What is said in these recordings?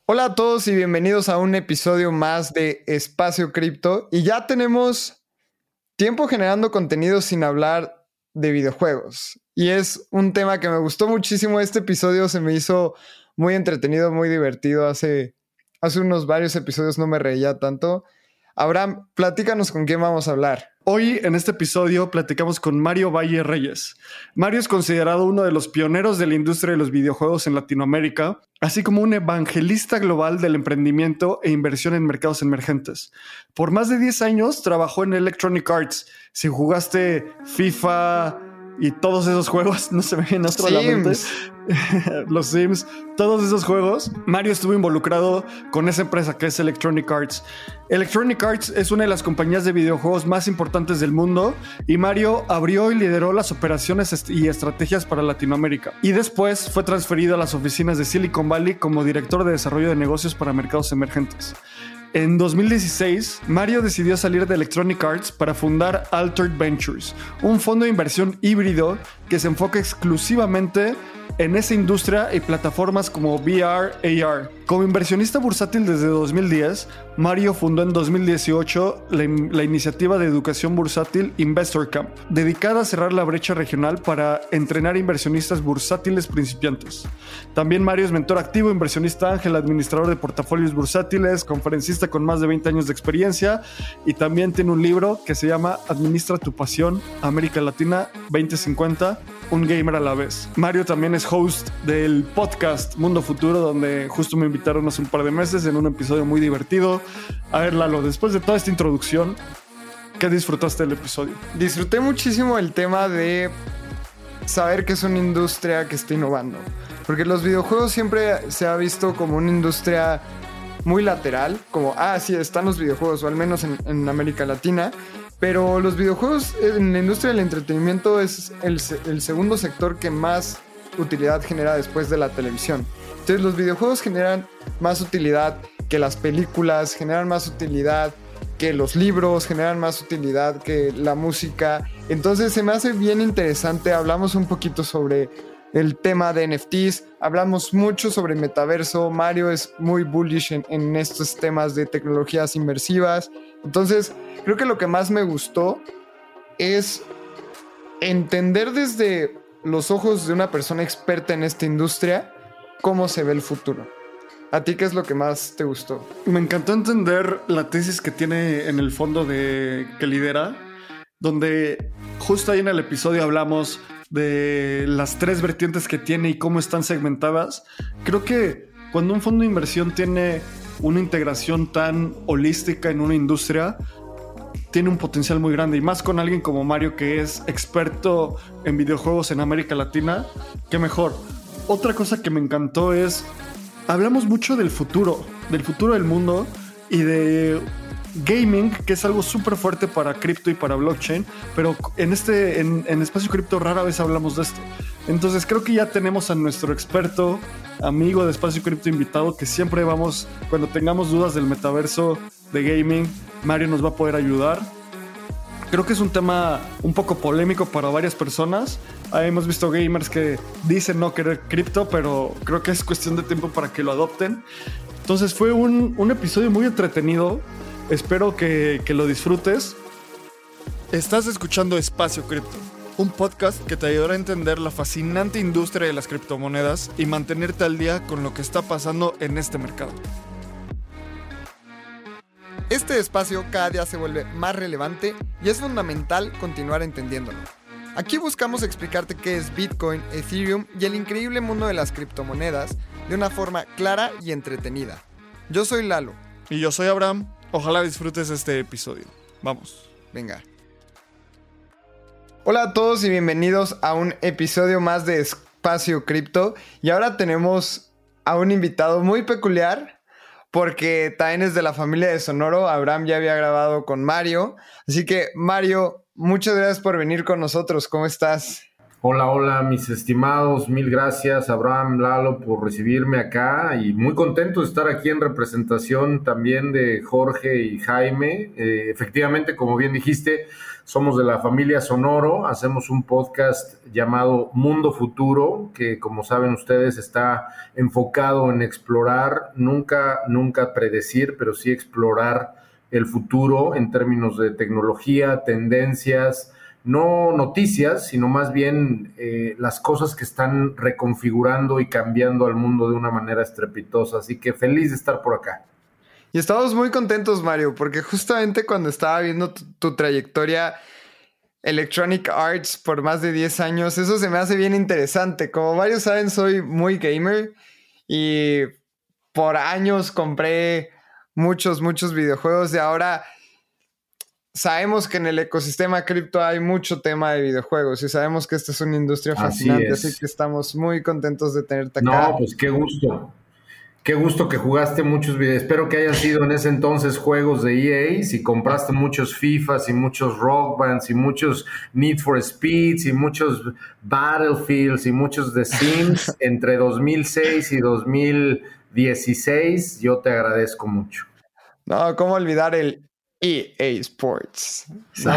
Hola a todos y bienvenidos a un episodio más de Espacio Cripto. Y ya tenemos tiempo generando contenido sin hablar de videojuegos. Y es un tema que me gustó muchísimo. Este episodio se me hizo muy entretenido, muy divertido. Hace unos varios episodios no me reía tanto. Abraham, platícanos con quién vamos a hablar. Hoy en este episodio platicamos con Mario Valle Reyes. Mario es considerado uno de los pioneros de la industria de los videojuegos en Latinoamérica, así como un evangelista global del emprendimiento e inversión en mercados emergentes. Por más de 10 años trabajó en Electronic Arts. Si jugaste FIFA y todos esos juegos, no se me viene otro a la mente. Los Sims, todos esos juegos, Mario estuvo involucrado con esa empresa que es Electronic Arts. Electronic Arts es una de las compañías de videojuegos más importantes del mundo y Mario abrió y lideró las operaciones y estrategias para Latinoamérica. Y después fue transferido a las oficinas de Silicon Valley como director de desarrollo de negocios para mercados emergentes. En 2016, Mario decidió salir de Electronic Arts para fundar Altered Ventures, un fondo de inversión híbrido que se enfoca exclusivamente en esa industria y plataformas como VR, AR. Como inversionista bursátil desde 2010, Mario fundó en 2018 la iniciativa de educación bursátil Investor Camp, dedicada a cerrar la brecha regional para entrenar inversionistas bursátiles principiantes. También Mario es mentor activo, inversionista ángel, administrador de portafolios bursátiles, conferencista con más de 20 años de experiencia y también tiene un libro que se llama Administra tu pasión, América Latina 2050, un gamer a la vez. Mario también es host del podcast Mundo Futuro, donde justo me invitaron hace un par de meses en un episodio muy divertido. A ver, Lalo, después de toda esta introducción, ¿qué disfrutaste del episodio? Disfruté muchísimo el tema de saber que es una industria que está innovando. Porque los videojuegos siempre se ha visto como una industria muy lateral, como, sí, están los videojuegos, o al menos en América Latina. Pero los videojuegos en la industria del entretenimiento es el segundo sector que más utilidad genera después de la televisión. Entonces los videojuegos generan más utilidad que las películas, generan más utilidad que los libros, generan más utilidad que la música. Entonces se me hace bien interesante. Hablamos un poquito sobre el tema de NFTs, hablamos mucho sobre metaverso. Mario es muy bullish en estos temas de tecnologías inmersivas. Entonces creo que lo que más me gustó es entender desde los ojos de una persona experta en esta industria cómo se ve el futuro. ¿A ti qué es lo que más te gustó? Me encantó entender la tesis que tiene en el fondo que lidera, donde justo ahí en el episodio hablamos de las 3 vertientes que tiene y cómo están segmentadas. Creo que cuando un fondo de inversión tiene una integración tan holística en una industria, tiene un potencial muy grande, y más con alguien como Mario, que es experto en videojuegos en América Latina. Qué mejor. Otra cosa que me encantó es, hablamos mucho del futuro del mundo y de gaming, que es algo súper fuerte para cripto y para blockchain, pero en Espacio Cripto rara vez hablamos de esto. Entonces creo que ya tenemos a nuestro experto, amigo de Espacio Cripto invitado, que siempre vamos, cuando tengamos dudas del metaverso, de gaming, Mario nos va a poder ayudar. Creo que es un tema un poco polémico para varias personas. Hemos visto gamers que dicen no querer cripto, pero creo que es cuestión de tiempo para que lo adopten. Entonces fue un episodio muy entretenido. Espero que lo disfrutes. Estás escuchando Espacio Cripto, un podcast que te ayudará a entender la fascinante industria de las criptomonedas y mantenerte al día con lo que está pasando en este mercado. Este espacio cada día se vuelve más relevante y es fundamental continuar entendiéndolo. Aquí buscamos explicarte qué es Bitcoin, Ethereum y el increíble mundo de las criptomonedas de una forma clara y entretenida. Yo soy Lalo. Y yo soy Abraham. Ojalá disfrutes este episodio. Vamos. Venga. Hola a todos y bienvenidos a un episodio más de Espacio Cripto. Y ahora tenemos a un invitado muy peculiar, porque también es de la familia de Sonoro. Abraham ya había grabado con Mario. Así que, Mario, muchas gracias por venir con nosotros. ¿Cómo estás? Hola, mis estimados. Mil gracias, Abraham, Lalo, por recibirme acá. Y muy contento de estar aquí en representación también de Jorge y Jaime. Efectivamente, como bien dijiste, somos de la familia Sonoro, hacemos un podcast llamado Mundo Futuro, que como saben ustedes está enfocado en explorar, nunca predecir, pero sí explorar el futuro en términos de tecnología, tendencias, no noticias, sino más bien las cosas que están reconfigurando y cambiando al mundo de una manera estrepitosa. Así que feliz de estar por acá. Y estamos muy contentos, Mario, porque justamente cuando estaba viendo tu trayectoria Electronic Arts por más de 10 años, eso se me hace bien interesante. Como varios saben, soy muy gamer y por años compré muchos videojuegos y ahora sabemos que en el ecosistema cripto hay mucho tema de videojuegos y sabemos que esta es una industria fascinante, así que estamos muy contentos de tenerte acá. No, pues qué gusto. Qué gusto que jugaste muchos videos. Espero que hayan sido en ese entonces juegos de EA. Si compraste muchos FIFAs y muchos Rock Bands y muchos Need for Speeds y muchos Battlefields y muchos The Sims entre 2006 y 2016, yo te agradezco mucho. No, ¿cómo olvidar el EA Sports? ¿No?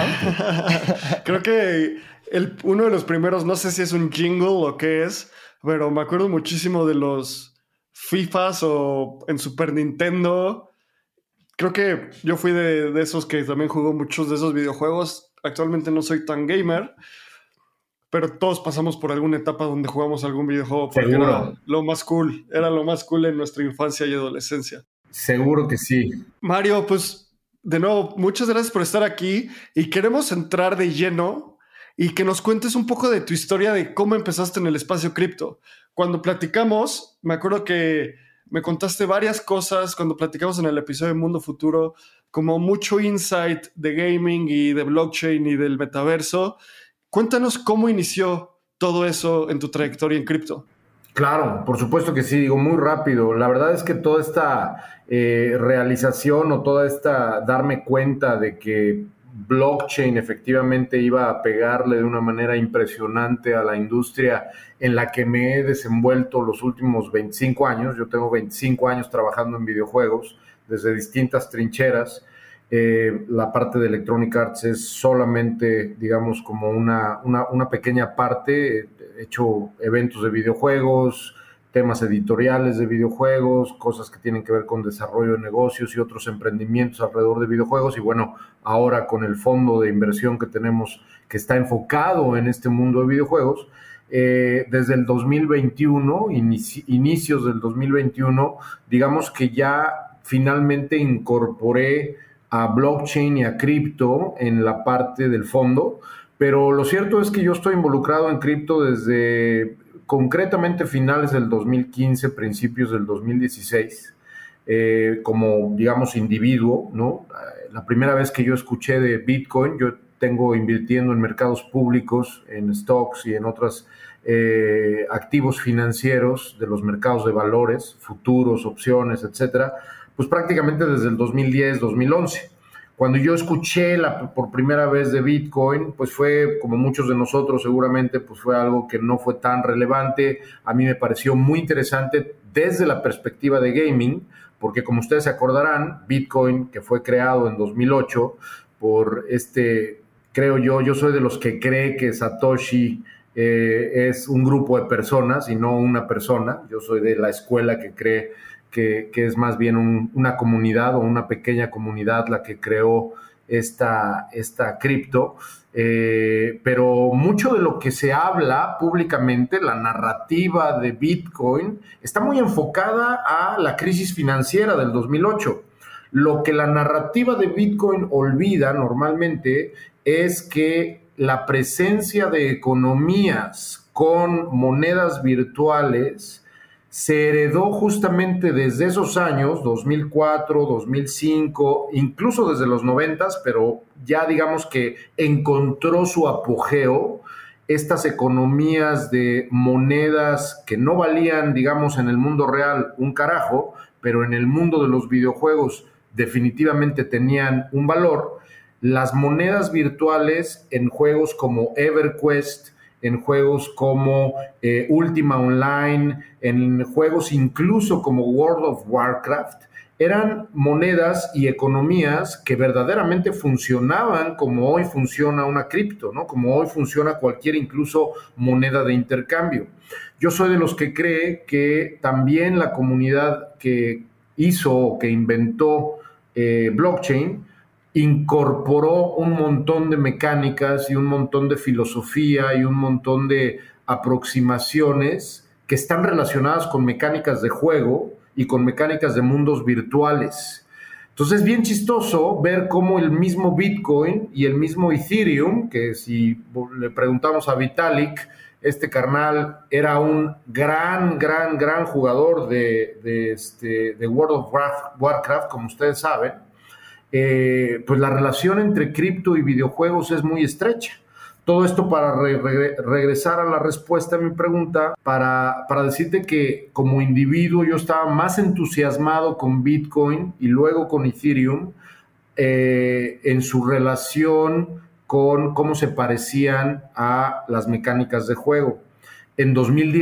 Creo que uno de los primeros, no sé si es un jingle o qué es, pero me acuerdo muchísimo de los FIFAs o en Super Nintendo. Creo que yo fui de esos que también jugó muchos de esos videojuegos. Actualmente no soy tan gamer, pero todos pasamos por alguna etapa donde jugamos algún videojuego porque era lo más cool en nuestra infancia y adolescencia. Seguro que sí. Mario, pues de nuevo, muchas gracias por estar aquí y queremos entrar de lleno y que nos cuentes un poco de tu historia de cómo empezaste en el espacio cripto. Cuando platicamos, me acuerdo que me contaste varias cosas cuando platicamos en el episodio de Mundo Futuro, como mucho insight de gaming y de blockchain y del metaverso. Cuéntanos cómo inició todo eso en tu trayectoria en cripto. Claro, por supuesto que sí, digo muy rápido. La verdad es que toda esta realización o toda esta darme cuenta de que blockchain efectivamente iba a pegarle de una manera impresionante a la industria en la que me he desenvuelto los últimos 25 años. Yo tengo 25 años trabajando en videojuegos desde distintas trincheras. La parte de Electronic Arts es solamente, digamos, como una pequeña parte. He hecho eventos de videojuegos, temas editoriales de videojuegos, cosas que tienen que ver con desarrollo de negocios y otros emprendimientos alrededor de videojuegos. Y bueno, ahora con el fondo de inversión que tenemos, que está enfocado en este mundo de videojuegos, desde el 2021, inicios del 2021, digamos que ya finalmente incorporé a blockchain y a cripto en la parte del fondo, pero lo cierto es que yo estoy involucrado en cripto desde concretamente finales del 2015, principios del 2016, como, digamos, individuo, ¿no? La primera vez que yo escuché de Bitcoin, yo tengo invirtiendo en mercados públicos, en stocks y en otros activos financieros de los mercados de valores, futuros, opciones, etcétera, pues prácticamente desde el 2010, 2011. Cuando yo escuché por primera vez de Bitcoin, pues fue, como muchos de nosotros seguramente, pues fue algo que no fue tan relevante. A mí me pareció muy interesante desde la perspectiva de gaming, porque como ustedes se acordarán, Bitcoin, que fue creado en 2008 por creo yo soy de los que cree que Satoshi es un grupo de personas y no una persona. Yo soy de la escuela que cree que es más bien una comunidad o una pequeña comunidad la que creó esta cripto, pero mucho de lo que se habla públicamente, la narrativa de Bitcoin, está muy enfocada a la crisis financiera del 2008. Lo que la narrativa de Bitcoin olvida normalmente es que la presencia de economías con monedas virtuales se heredó justamente desde esos años, 2004, 2005, incluso desde los 90s, pero ya digamos que encontró su apogeo estas economías de monedas que no valían, digamos, en el mundo real un carajo, pero en el mundo de los videojuegos definitivamente tenían un valor. Las monedas virtuales en juegos como EverQuest, en juegos como Ultima Online, en juegos incluso como World of Warcraft, eran monedas y economías que verdaderamente funcionaban como hoy funciona una cripto, ¿no? Como hoy funciona cualquier incluso moneda de intercambio. Yo soy de los que cree que también la comunidad que hizo o que inventó blockchain incorporó un montón de mecánicas y un montón de filosofía y un montón de aproximaciones que están relacionadas con mecánicas de juego y con mecánicas de mundos virtuales. Entonces es bien chistoso ver cómo el mismo Bitcoin y el mismo Ethereum, que si le preguntamos a Vitalik, este carnal era un gran jugador de World of Warcraft, como ustedes saben, pues la relación entre cripto y videojuegos es muy estrecha. Todo esto para regresar a la respuesta a mi pregunta, para decirte que como individuo yo estaba más entusiasmado con Bitcoin y luego con Ethereum en su relación con cómo se parecían a las mecánicas de juego. En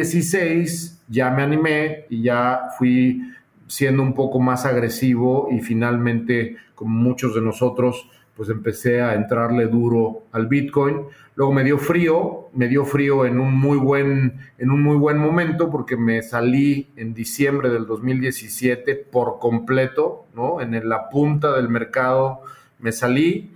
2016 ya me animé y ya fui siendo un poco más agresivo y finalmente, como muchos de nosotros, pues empecé a entrarle duro al Bitcoin. Luego me dio frío en un muy buen momento porque me salí en diciembre del 2017 por completo, ¿no? En la punta del mercado me salí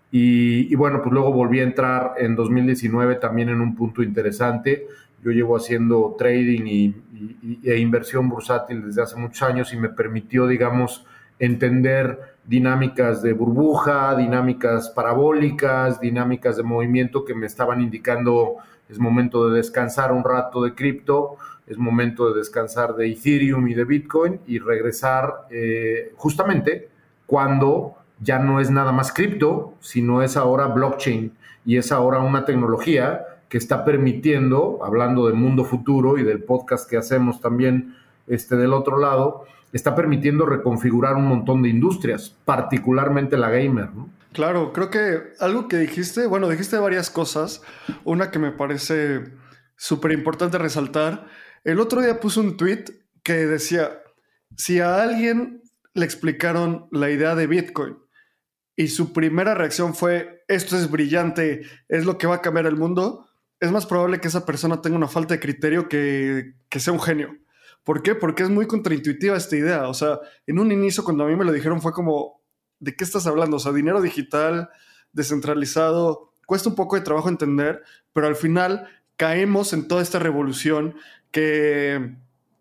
y bueno, pues luego volví a entrar en 2019 también en un punto interesante. Yo llevo haciendo trading e inversión bursátil desde hace muchos años y me permitió, digamos, entender dinámicas de burbuja, dinámicas parabólicas, dinámicas de movimiento que me estaban indicando es momento de descansar un rato de cripto, es momento de descansar de Ethereum y de Bitcoin y regresar justamente cuando ya no es nada más cripto, sino es ahora blockchain y es ahora una tecnología que está permitiendo, hablando del mundo futuro y del podcast que hacemos también del otro lado, está permitiendo reconfigurar un montón de industrias, particularmente la gamer, ¿no? Claro, creo que algo que dijiste varias cosas. Una que me parece súper importante resaltar. El otro día puse un tweet que decía, si a alguien le explicaron la idea de Bitcoin y su primera reacción fue, esto es brillante, es lo que va a cambiar el mundo, es más probable que esa persona tenga una falta de criterio que sea un genio. ¿Por qué? Porque es muy contraintuitiva esta idea. O sea, en un inicio cuando a mí me lo dijeron fue como, ¿de qué estás hablando? O sea, dinero digital, descentralizado, cuesta un poco de trabajo entender, pero al final caemos en toda esta revolución que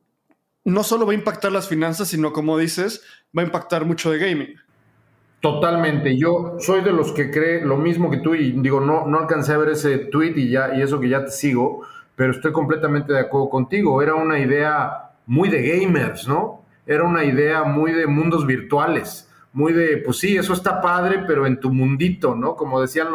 no solo va a impactar las finanzas, sino, como dices, va a impactar mucho de gaming. Totalmente. Yo soy de los que cree lo mismo que tú y digo, no alcancé a ver ese tweet y eso que ya te sigo, pero estoy completamente de acuerdo contigo. Era una idea muy de gamers, ¿no? Era una idea muy de mundos virtuales, muy de, pues sí, eso está padre, pero en tu mundito, ¿no? Como decían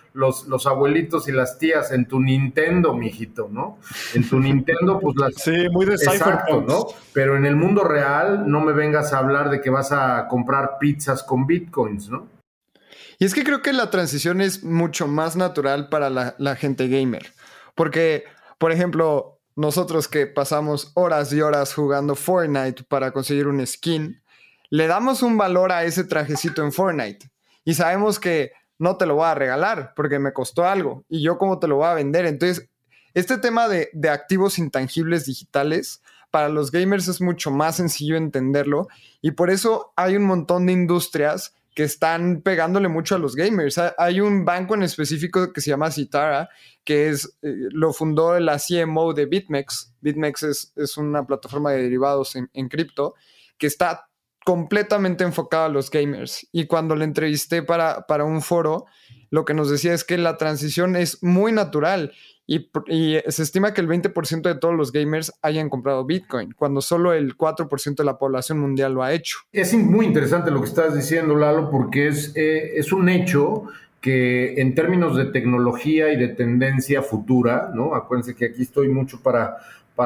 los abuelitos y las tías, en tu Nintendo, mijito, ¿no? En tu Nintendo, pues las... Sí, muy de Cyberpunk, ¿no? Pero en el mundo real no me vengas a hablar de que vas a comprar pizzas con bitcoins, ¿no? Y es que creo que la transición es mucho más natural para la gente gamer. Porque, por ejemplo, nosotros que pasamos horas y horas jugando Fortnite para conseguir un skin, le damos un valor a ese trajecito en Fortnite. Y sabemos que no te lo voy a regalar porque me costó algo. Y yo cómo te lo voy a vender. Entonces, este tema de activos intangibles digitales, para los gamers es mucho más sencillo entenderlo. Y por eso hay un montón de industrias que están pegándole mucho a los gamers. Hay un banco en específico que se llama Citara, que lo fundó la CMO de BitMEX. BitMEX es una plataforma de derivados en cripto que está completamente enfocada a los gamers. Y cuando le entrevisté para un foro, lo que nos decía es que la transición es muy natural y se estima que el 20% de todos los gamers hayan comprado Bitcoin, cuando solo el 4% de la población mundial lo ha hecho. Es muy interesante lo que estás diciendo, Lalo, porque es un hecho que en términos de tecnología y de tendencia futura, ¿no? Acuérdense que aquí estoy mucho para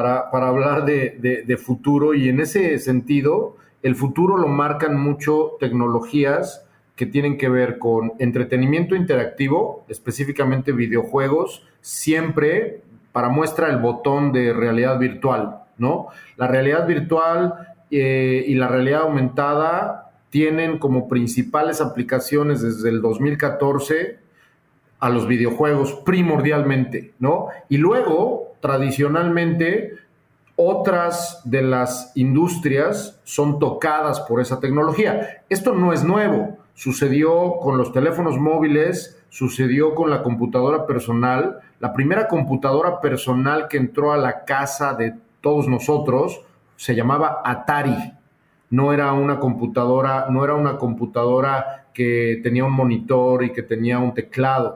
hablar de futuro y en ese sentido, el futuro lo marcan mucho tecnologías que tienen que ver con entretenimiento interactivo, específicamente videojuegos, siempre para muestra el botón de realidad virtual, ¿no? La realidad virtual y la realidad aumentada tienen como principales aplicaciones desde el 2014 a los videojuegos primordialmente, ¿no? Y luego, tradicionalmente, otras de las industrias son tocadas por esa tecnología. Esto no es nuevo. Sucedió con los teléfonos móviles, sucedió con la computadora personal. La primera computadora personal que entró a la casa de todos nosotros se llamaba Atari. No era una computadora que tenía un monitor y que tenía un teclado.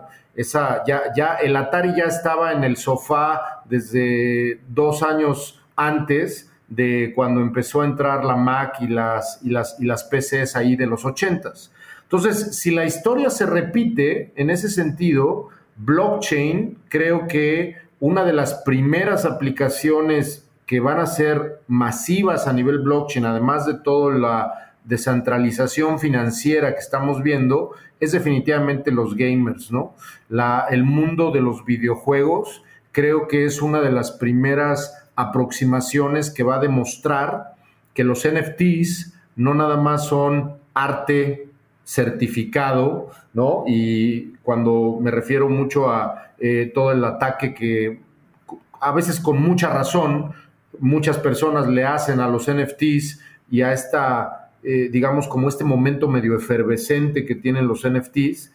El Atari ya estaba en el sofá desde 2 años antes de cuando empezó a entrar la Mac y las PCs ahí de los 80s. Entonces, si la historia se repite en ese sentido, blockchain, creo que una de las primeras aplicaciones que van a ser masivas a nivel blockchain, además de toda la descentralización financiera que estamos viendo, es definitivamente los gamers, ¿no? El mundo de los videojuegos creo que es una de las primeras aproximaciones que va a demostrar que los NFTs no nada más son arte certificado, ¿no? Y cuando me refiero mucho a todo el ataque que a veces con mucha razón muchas personas le hacen a los NFTs y a esta, digamos, como este momento medio efervescente que tienen los NFTs,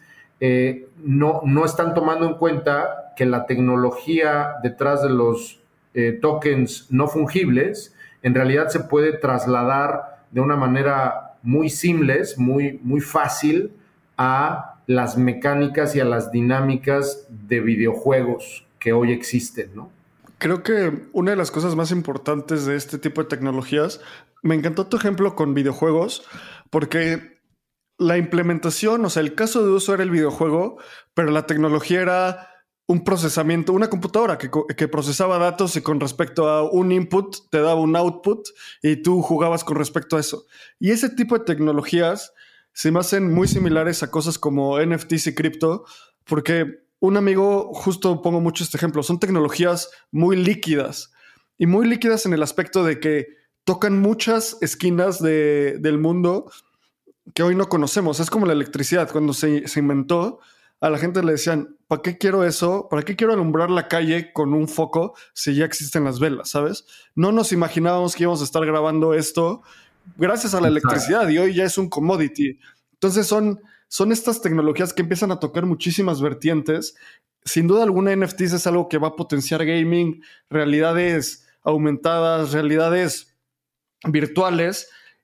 no están tomando en cuenta que la tecnología detrás de los tokens no fungibles en realidad se puede trasladar de una manera muy seamless, muy fácil a las mecánicas y a las dinámicas de videojuegos que hoy existen, ¿no? Creo que una de las cosas más importantes de este tipo de tecnologías, me encantó tu ejemplo con videojuegos, porque la implementación, o sea, el caso de uso era el videojuego, pero la tecnología era un procesamiento, una computadora que procesaba datos y con respecto a un input te daba un output y tú jugabas con respecto a eso. Y ese tipo de tecnologías se me hacen muy similares a cosas como NFTs y cripto, porque un amigo, justo pongo mucho este ejemplo, son tecnologías muy líquidas y muy líquidas en el aspecto de que tocan muchas esquinas del mundo que hoy no conocemos. Es como la electricidad. Cuando se inventó, a la gente le decían, ¿para qué quiero eso? ¿Para qué quiero alumbrar la calle con un foco si ya existen las velas, sabes? No nos imaginábamos que íbamos a estar grabando esto gracias a la electricidad y hoy ya es un commodity. Entonces son estas tecnologías que empiezan a tocar muchísimas vertientes. Sin duda alguna, NFTs es algo que va a potenciar gaming, realidades aumentadas, realidades virtuales.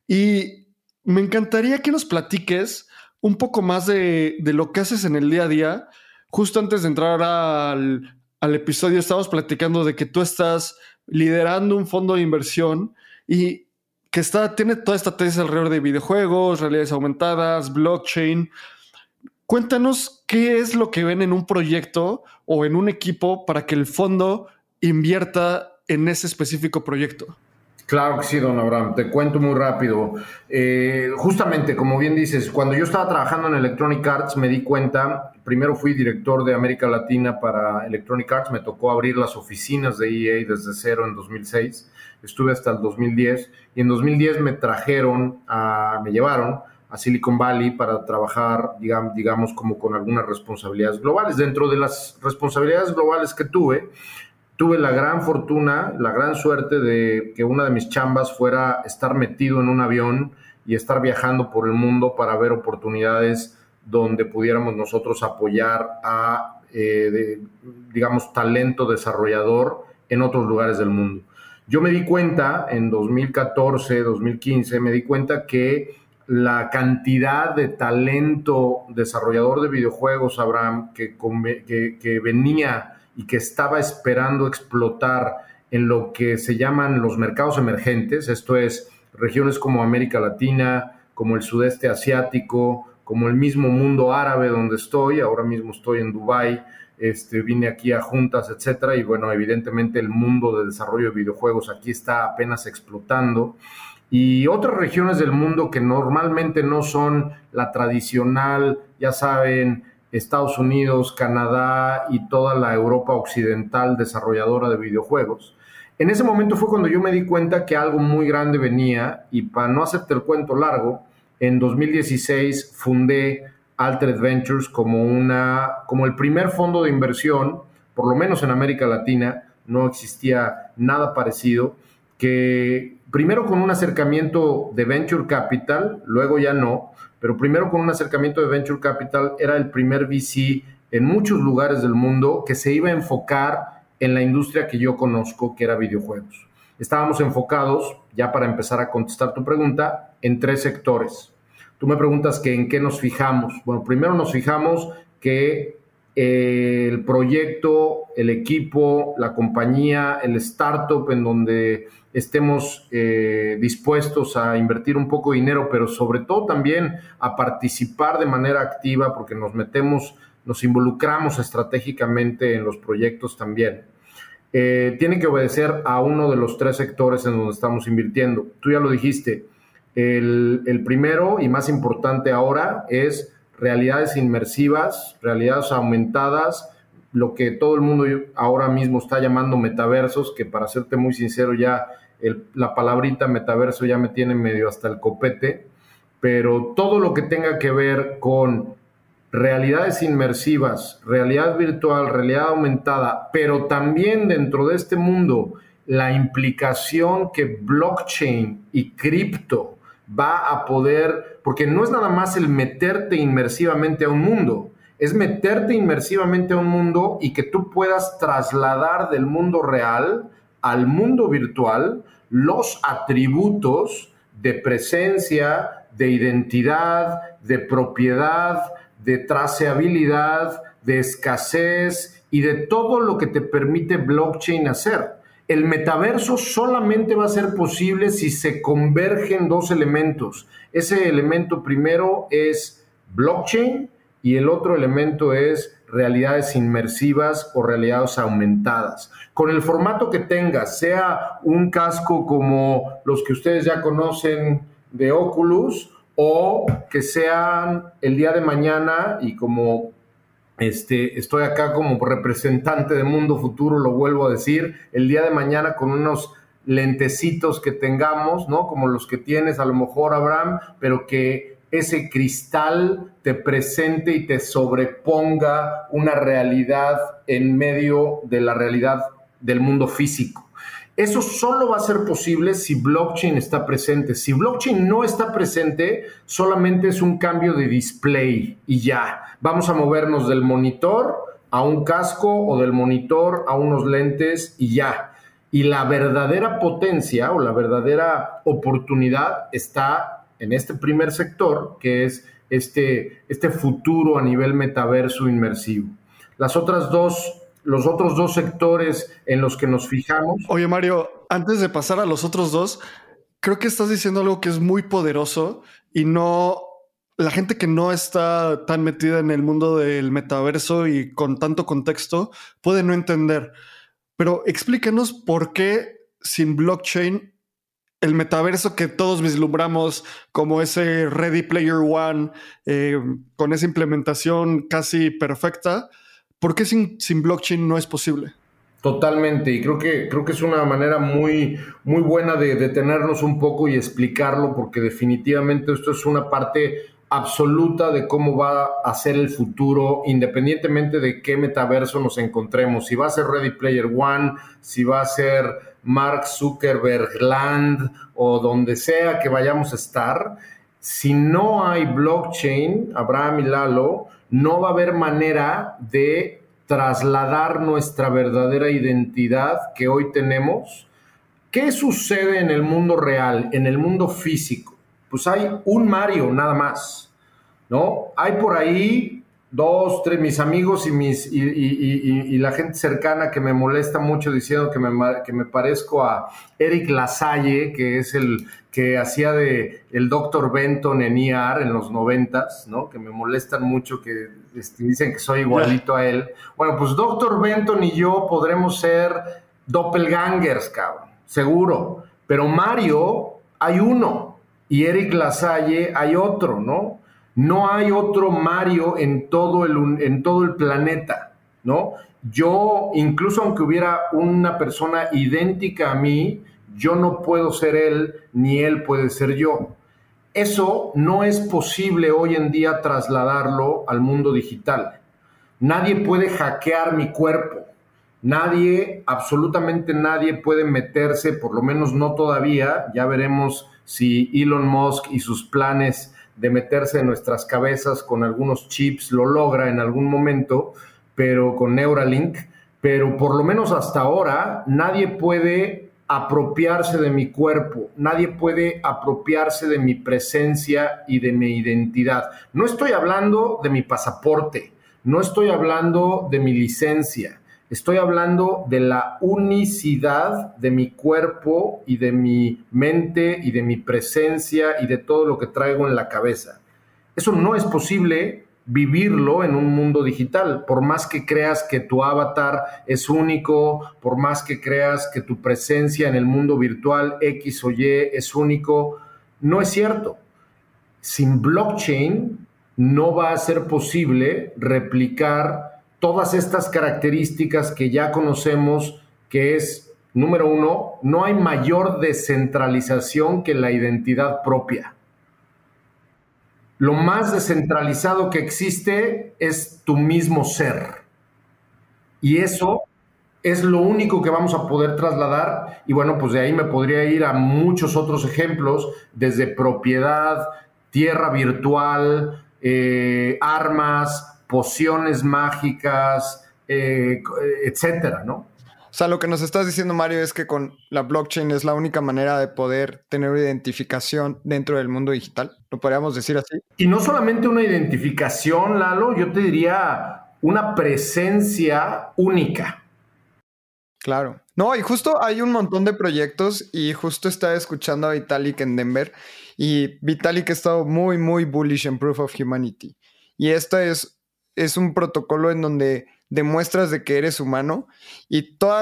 Y me encantaría que nos platiques un poco más de lo que haces en el día a día. Justo antes de entrar al episodio, estábamos platicando de que tú estás liderando un fondo de inversión y que tiene toda esta tesis alrededor de videojuegos, realidades aumentadas, blockchain. Cuéntanos qué es lo que ven en un proyecto o en un equipo para que el fondo invierta en ese específico proyecto. Claro que sí, don Abraham. Te cuento muy rápido. Justamente, como bien dices, cuando yo estaba trabajando en Electronic Arts me di cuenta, primero fui director de América Latina para Electronic Arts, me tocó abrir las oficinas de EA desde cero en 2006, estuve hasta el 2010 y en 2010 me llevaron a Silicon Valley para trabajar, digamos, como con algunas responsabilidades globales. Dentro de las responsabilidades globales que tuve la gran fortuna, la gran suerte de que una de mis chambas fuera estar metido en un avión y estar viajando por el mundo para ver oportunidades donde pudiéramos nosotros apoyar a, digamos, talento desarrollador en otros lugares del mundo. Yo me di cuenta en 2014, 2015, me di cuenta que la cantidad de talento desarrollador de videojuegos, Abraham, que venía y que estaba esperando explotar en lo que se llaman los mercados emergentes, esto es, regiones como América Latina, como el sudeste asiático, como el mismo mundo árabe donde estoy, ahora mismo estoy en Dubái, vine aquí a juntas, etcétera, y bueno, evidentemente el mundo de desarrollo de videojuegos aquí está apenas explotando, y otras regiones del mundo que normalmente no son la tradicional, ya saben, Estados Unidos, Canadá y toda la Europa occidental desarrolladora de videojuegos, En ese momento fue cuando yo me di cuenta que algo muy grande venía, y para no hacerte el cuento largo, en 2016 fundé Altered Ventures como el primer fondo de inversión, por lo menos en América Latina, no existía nada parecido, que primero con un acercamiento de Venture Capital, luego ya no, pero primero con un acercamiento de Venture Capital, era el primer VC en muchos lugares del mundo que se iba a enfocar en la industria que yo conozco, que era videojuegos. Estábamos enfocados, ya para empezar a contestar tu pregunta, en 3 sectores. Tú me preguntas que en qué nos fijamos. Bueno, primero nos fijamos que el proyecto, el equipo, la compañía, el startup en donde estemos dispuestos a invertir un poco de dinero, pero sobre todo también a participar de manera activa, porque nos involucramos estratégicamente en los proyectos también. Tiene que obedecer a uno de los 3 sectores en donde estamos invirtiendo. Tú ya lo dijiste, el primero y más importante ahora es realidades inmersivas, realidades aumentadas, lo que todo el mundo ahora mismo está llamando metaversos, que para serte muy sincero ya la palabrita metaverso ya me tiene medio hasta el copete, pero todo lo que tenga que ver con realidades inmersivas, realidad virtual, realidad aumentada, pero también dentro de este mundo la implicación que blockchain y cripto va a poder, porque no es nada más el meterte inmersivamente a un mundo, es meterte inmersivamente a un mundo y que tú puedas trasladar del mundo real al mundo virtual los atributos de presencia, de identidad, de propiedad, de traceabilidad, de escasez y de todo lo que te permite blockchain hacer. El metaverso solamente va a ser posible si se convergen 2 elementos. Ese elemento primero es blockchain y el otro elemento es realidades inmersivas o realidades aumentadas. Con el formato que tengas, sea un casco como los que ustedes ya conocen de Oculus, o que sean el día de mañana, y como estoy acá como representante de Mundo Futuro, lo vuelvo a decir, el día de mañana con unos lentecitos que tengamos, ¿no? Como los que tienes a lo mejor, Abraham, pero que ese cristal te presente y te sobreponga una realidad en medio de la realidad del mundo físico. Eso solo va a ser posible si blockchain está presente. Si blockchain no está presente, solamente es un cambio de display y ya. Vamos a movernos del monitor a un casco o del monitor a unos lentes y ya. Y la verdadera potencia o la verdadera oportunidad está en este primer sector, que es este futuro a nivel metaverso inmersivo. Los otros 2 sectores en los que nos fijamos. Oye, Mario, antes de pasar a los otros 2, creo que estás diciendo algo que es muy poderoso y la gente que no está tan metida en el mundo del metaverso y con tanto contexto puede no entender. Pero explíquenos por qué sin blockchain el metaverso que todos vislumbramos como ese Ready Player One, con esa implementación casi perfecta, ¿por qué sin blockchain no es posible? Totalmente, y creo que es una manera muy, muy buena de detenernos un poco y explicarlo, porque definitivamente esto es una parte absoluta de cómo va a ser el futuro, independientemente de qué metaverso nos encontremos. Si va a ser Ready Player One, si va a ser Mark Zuckerberg Land o donde sea que vayamos a estar, si no hay blockchain, Abraham y Lalo, no va a haber manera de trasladar nuestra verdadera identidad que hoy tenemos. ¿Qué sucede en el mundo real, en el mundo físico? Pues hay un Mario nada más, ¿no? Hay por ahí 2, 3, mis amigos y la gente cercana que me molesta mucho diciendo que me parezco a Eric Lasalle, que es el que hacía de el Dr. Benton en ER en los 90s, ¿no? Que me molestan mucho, que dicen que soy igualito a él. Bueno, pues Dr. Benton y yo podremos ser doppelgangers, cabrón, seguro. Pero Mario hay uno y Eric Lasalle hay otro, ¿no? No hay otro Mario en todo el planeta, ¿no? Yo, incluso aunque hubiera una persona idéntica a mí, yo no puedo ser él, ni él puede ser yo. Eso no es posible hoy en día trasladarlo al mundo digital. Nadie puede hackear mi cuerpo. Nadie, absolutamente nadie puede meterse, por lo menos no todavía. Ya veremos si Elon Musk y sus planes de meterse en nuestras cabezas con algunos chips lo logra en algún momento, pero con Neuralink. Pero por lo menos hasta ahora nadie puede apropiarse de mi cuerpo, nadie puede apropiarse de mi presencia y de mi identidad. No estoy hablando de mi pasaporte, no estoy hablando de mi licencia, estoy hablando de la unicidad de mi cuerpo y de mi mente y de mi presencia y de todo lo que traigo en la cabeza. Eso no es posible vivirlo en un mundo digital, por más que creas que tu avatar es único, por más que creas que tu presencia en el mundo virtual X o Y es único, no es cierto. Sin blockchain no va a ser posible replicar todas estas características que ya conocemos, que es, número uno, no hay mayor descentralización que la identidad propia. Lo más descentralizado que existe es tu mismo ser. Y eso es lo único que vamos a poder trasladar. Y bueno, pues de ahí me podría ir a muchos otros ejemplos, desde propiedad, tierra virtual, armas, pociones mágicas, etcétera, ¿no? O sea, lo que nos estás diciendo, Mario, es que con la blockchain es la única manera de poder tener una identificación dentro del mundo digital. ¿Lo podríamos decir así? Y no solamente una identificación, Lalo, yo te diría una presencia única. Claro. No, y justo hay un montón de proyectos y justo estaba escuchando a Vitalik en Denver y Vitalik ha estado muy, muy bullish en Proof of Humanity. Y esto es un protocolo en donde demuestras de que eres humano y todas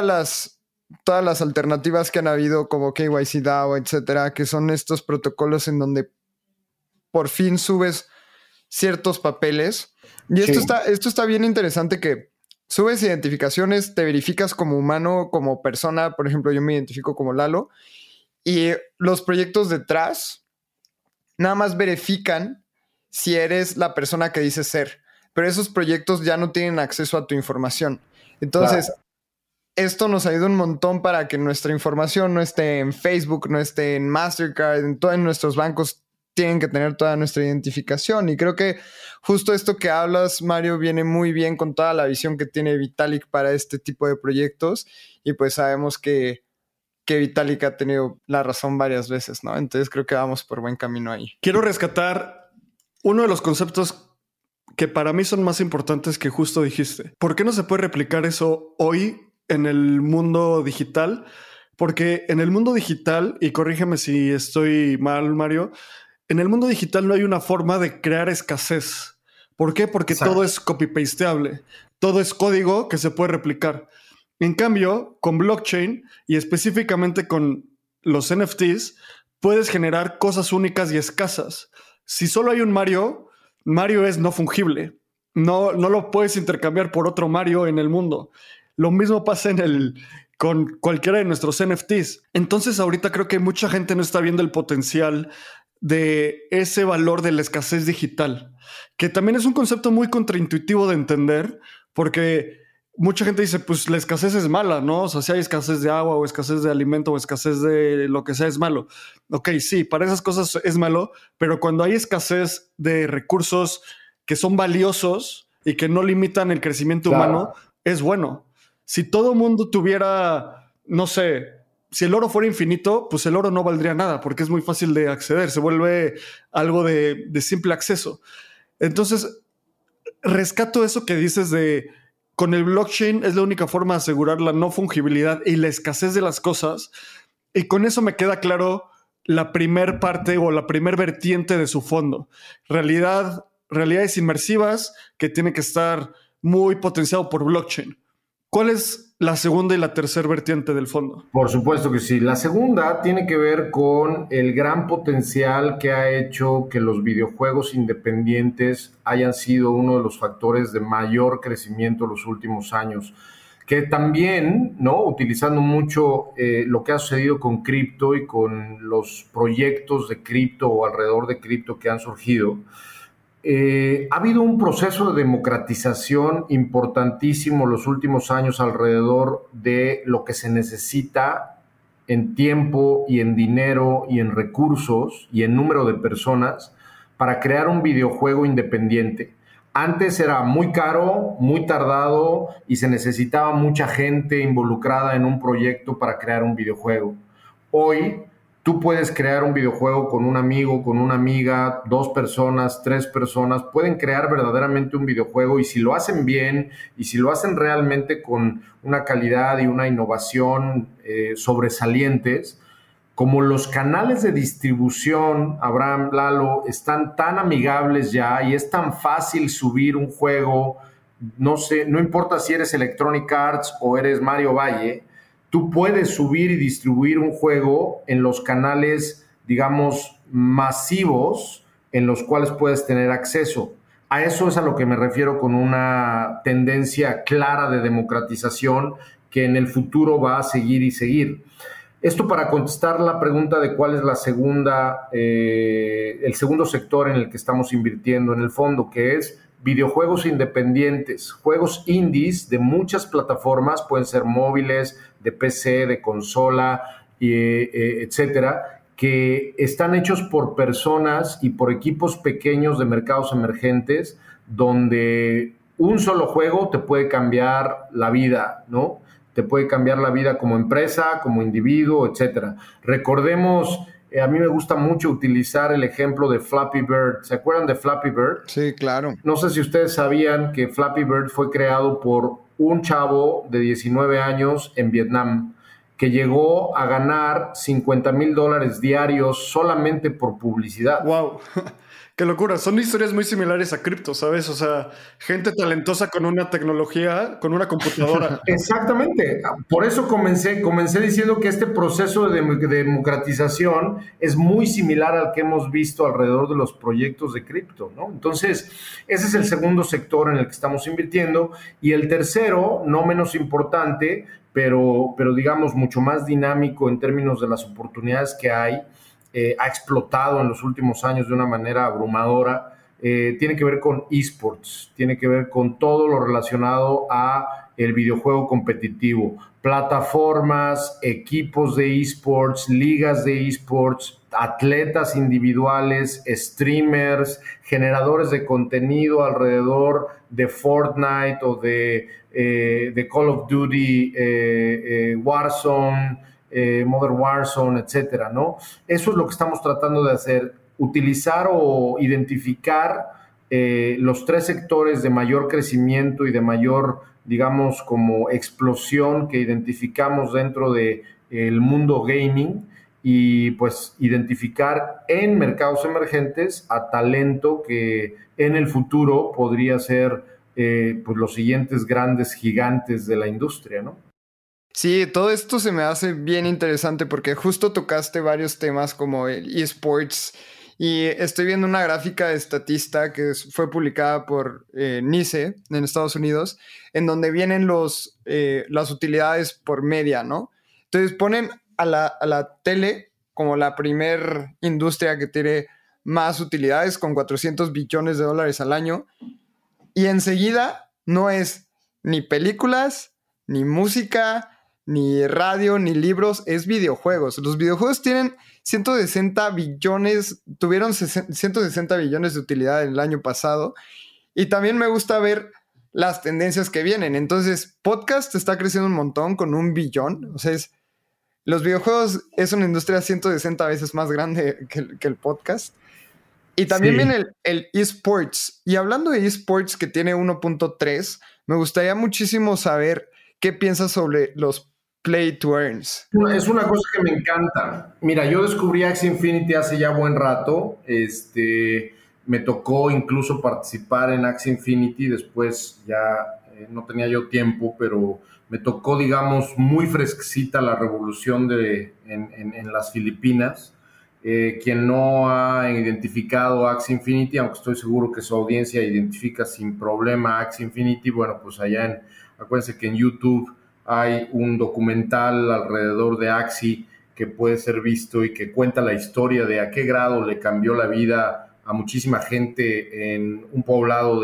las alternativas que han habido como KYC DAO, etcétera, que son estos protocolos en donde por fin subes ciertos papeles. Y esto está bien interesante, que subes identificaciones, te verificas como humano, como persona. Por ejemplo, yo me identifico como Lalo y los proyectos detrás nada más verifican si eres la persona que dices ser. Pero esos proyectos ya no tienen acceso a tu información. Entonces, claro, esto nos ayuda un montón para que nuestra información no esté en Facebook, no esté en Mastercard, en todos nuestros bancos tienen que tener toda nuestra identificación. Y creo que justo esto que hablas, Mario, viene muy bien con toda la visión que tiene Vitalik para este tipo de proyectos. Y pues sabemos que Vitalik ha tenido la razón varias veces, ¿no? Entonces creo que vamos por buen camino ahí. Quiero rescatar uno de los conceptos que para mí son más importantes que justo dijiste. ¿Por qué no se puede replicar eso hoy en el mundo digital? Porque en el mundo digital, y corrígeme si estoy mal, Mario, en el mundo digital no hay una forma de crear escasez. ¿Por qué? Porque todo es copy-pasteable. Todo es código que se puede replicar. En cambio, con blockchain y específicamente con los NFTs, puedes generar cosas únicas y escasas. Si solo hay un Mario es no fungible. No lo puedes intercambiar por otro Mario en el mundo. Lo mismo pasa con cualquiera de nuestros NFTs. Entonces ahorita creo que mucha gente no está viendo el potencial de ese valor de la escasez digital, que también es un concepto muy contraintuitivo de entender, porque mucha gente dice, pues la escasez es mala, ¿no? O sea, si hay escasez de agua o escasez de alimento o escasez de lo que sea, es malo. Ok, sí, para esas cosas es malo, pero cuando hay escasez de recursos que son valiosos y que no limitan el crecimiento humano, es bueno. Si todo mundo tuviera, no sé, si el oro fuera infinito, pues el oro no valdría nada porque es muy fácil de acceder, se vuelve algo de simple acceso. Entonces, rescato eso que dices de con el blockchain es la única forma de asegurar la no fungibilidad y la escasez de las cosas. Y con eso me queda claro la primer parte o la primer vertiente de su fondo. Realidades inmersivas que tienen que estar muy potenciado por blockchain. ¿Cuál es la segunda y la tercera vertiente del fondo? Por supuesto que sí. La segunda tiene que ver con el gran potencial que ha hecho que los videojuegos independientes hayan sido uno de los factores de mayor crecimiento en los últimos años. Que también, ¿no? Utilizando mucho lo que ha sucedido con cripto y con los proyectos de cripto o alrededor de cripto que han surgido, ha habido un proceso de democratización importantísimo los últimos años alrededor de lo que se necesita en tiempo y en dinero y en recursos y en número de personas para crear un videojuego independiente. Antes era muy caro, muy tardado y se necesitaba mucha gente involucrada en un proyecto para crear un videojuego. Hoy tú puedes crear un videojuego con un amigo, con una amiga, 2 personas, 3 personas, pueden crear verdaderamente un videojuego y si lo hacen bien y si lo hacen realmente con una calidad y una innovación sobresalientes, como los canales de distribución, Abraham, Lalo, están tan amigables ya y es tan fácil subir un juego, no sé, no importa si eres Electronic Arts o eres Mario Valle, tú puedes subir y distribuir un juego en los canales, digamos, masivos en los cuales puedes tener acceso. A eso es a lo que me refiero con una tendencia clara de democratización que en el futuro va a seguir y seguir. Esto para contestar la pregunta de cuál es la segunda, el segundo sector en el que estamos invirtiendo en el fondo, que es videojuegos independientes, juegos indies de muchas plataformas, pueden ser móviles, de PC, de consola, etcétera, que están hechos por personas y por equipos pequeños de mercados emergentes, donde un solo juego te puede cambiar la vida, ¿no? Te puede cambiar la vida como empresa, como individuo, etcétera. Recordemos, a mí me gusta mucho utilizar el ejemplo de Flappy Bird. ¿Se acuerdan de Flappy Bird? Sí, claro. No sé si ustedes sabían que Flappy Bird fue creado por un chavo de 19 años en Vietnam que llegó a ganar $50,000 diarios solamente por publicidad. ¡Wow! ¡Qué locura! Son historias muy similares a cripto, ¿sabes? O sea, gente talentosa con una tecnología, con una computadora. Exactamente. Por eso comencé diciendo que este proceso de democratización es muy similar al que hemos visto alrededor de los proyectos de cripto, ¿no? Entonces, ese es el segundo sector en el que estamos invirtiendo. Y el tercero, no menos importante, pero digamos mucho más dinámico en términos de las oportunidades que hay, ha explotado en los últimos años de una manera abrumadora, tiene que ver con esports, tiene que ver con todo lo relacionado a el videojuego competitivo, plataformas, equipos de esports, ligas de esports, atletas individuales, streamers, generadores de contenido alrededor de Fortnite o de Call of Duty, Warzone, Modern Warzone, etcétera, ¿no? Eso es lo que estamos tratando de hacer, utilizar o identificar los 3 sectores de mayor crecimiento y de mayor, digamos, como explosión que identificamos dentro del mundo gaming y pues identificar en mercados emergentes a talento que en el futuro podría ser pues los siguientes grandes gigantes de la industria, ¿no? Sí, todo esto se me hace bien interesante porque justo tocaste varios temas como el esports y estoy viendo una gráfica de Statista que fue publicada por NICE en Estados Unidos, en donde vienen las utilidades por media, ¿no? Entonces ponen a la tele como la primer industria que tiene más utilidades con $400 billones al año y enseguida no es ni películas, ni música, ni radio, ni libros, es videojuegos. Los videojuegos tienen 160 billones, tuvieron 160 billones de utilidad el año pasado. Y también me gusta ver las tendencias que vienen. Entonces, podcast está creciendo un montón con 1 billón. O sea, los videojuegos es una industria 160 veces más grande que el podcast. Y también viene el esports. Y hablando de esports que tiene 1.3, me gustaría muchísimo saber qué piensas sobre los Play to Earns. Es una cosa que me encanta. Mira, yo descubrí Axie Infinity hace ya buen rato. Me tocó incluso participar en Axie Infinity. Después ya no tenía yo tiempo, pero Me tocó, digamos, muy fresquecita la revolución en las Filipinas. Quien no ha identificado Axie Infinity, aunque estoy seguro que su audiencia identifica sin problema Axie Infinity, bueno, pues acuérdense que en YouTube hay un documental alrededor de Axie que puede ser visto y que cuenta la historia de a qué grado le cambió la vida a muchísima gente en un poblado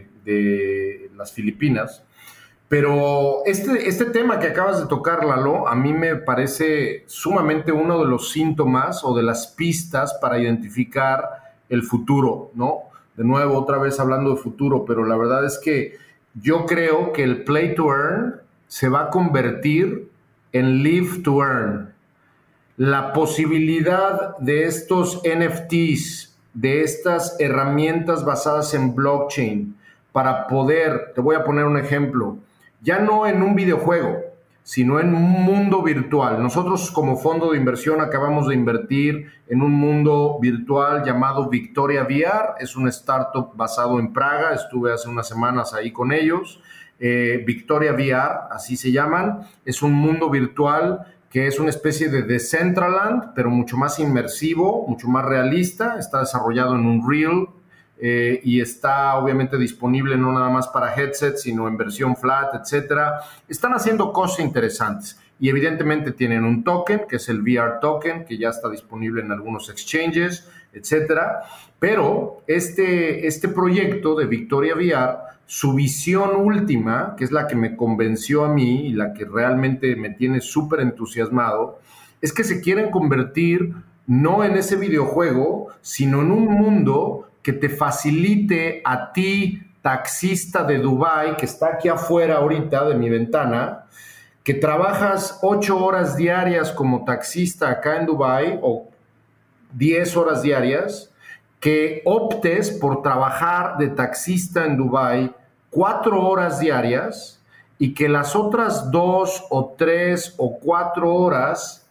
de las Filipinas. Pero este tema que acabas de tocar, Lalo, a mí me parece sumamente uno de los síntomas o de las pistas para identificar el futuro, ¿no? De nuevo, otra vez hablando de futuro, pero la verdad es que yo creo que el play to earn se va a convertir en live to earn. La posibilidad de estos NFTs, de estas herramientas basadas en blockchain, para poder, te voy a poner un ejemplo, ya no en un videojuego, sino en un mundo virtual. Nosotros como fondo de inversión acabamos de invertir en un mundo virtual llamado Victoria VR. Es un startup basado en Praga. Estuve hace unas semanas ahí con ellos. Victoria VR, así se llaman. Es un mundo virtual que es una especie de Decentraland, pero mucho más inmersivo, mucho más realista. Está desarrollado en Unreal. Y está obviamente disponible no nada más para headsets, sino en versión flat, etcétera. Están haciendo cosas interesantes y evidentemente tienen un token, que es el VR token, que ya está disponible en algunos exchanges, etcétera. Pero este proyecto de Victoria VR, su visión última, que es la que me convenció a mí y la que realmente me tiene súper entusiasmado, es que se quieren convertir no en ese videojuego, sino en un mundo que te facilite a ti, taxista de Dubái, que está aquí afuera ahorita de mi ventana, que trabajas 8 horas diarias como taxista acá en Dubái o 10 horas diarias, que optes por trabajar de taxista en Dubái 4 horas diarias y que las otras 2 o 3 o 4 horas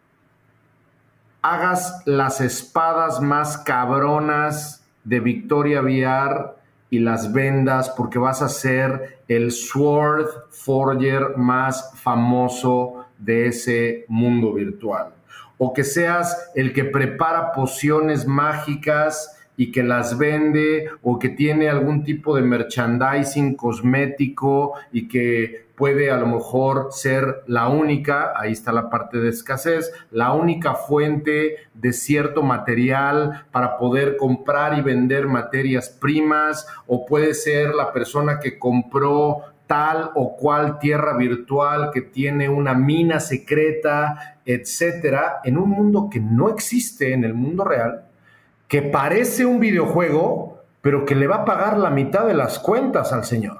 hagas las espadas más cabronas de Victoria VR y las vendas porque vas a ser el Sword Forger más famoso de ese mundo virtual. O que seas el que prepara pociones mágicas y que las vende, o que tiene algún tipo de merchandising cosmético y que puede a lo mejor ser la única, ahí está la parte de escasez, la única fuente de cierto material para poder comprar y vender materias primas, o puede ser la persona que compró tal o cual tierra virtual que tiene una mina secreta, etcétera, en un mundo que no existe en el mundo real, que parece un videojuego, pero que le va a pagar la mitad de las cuentas al señor.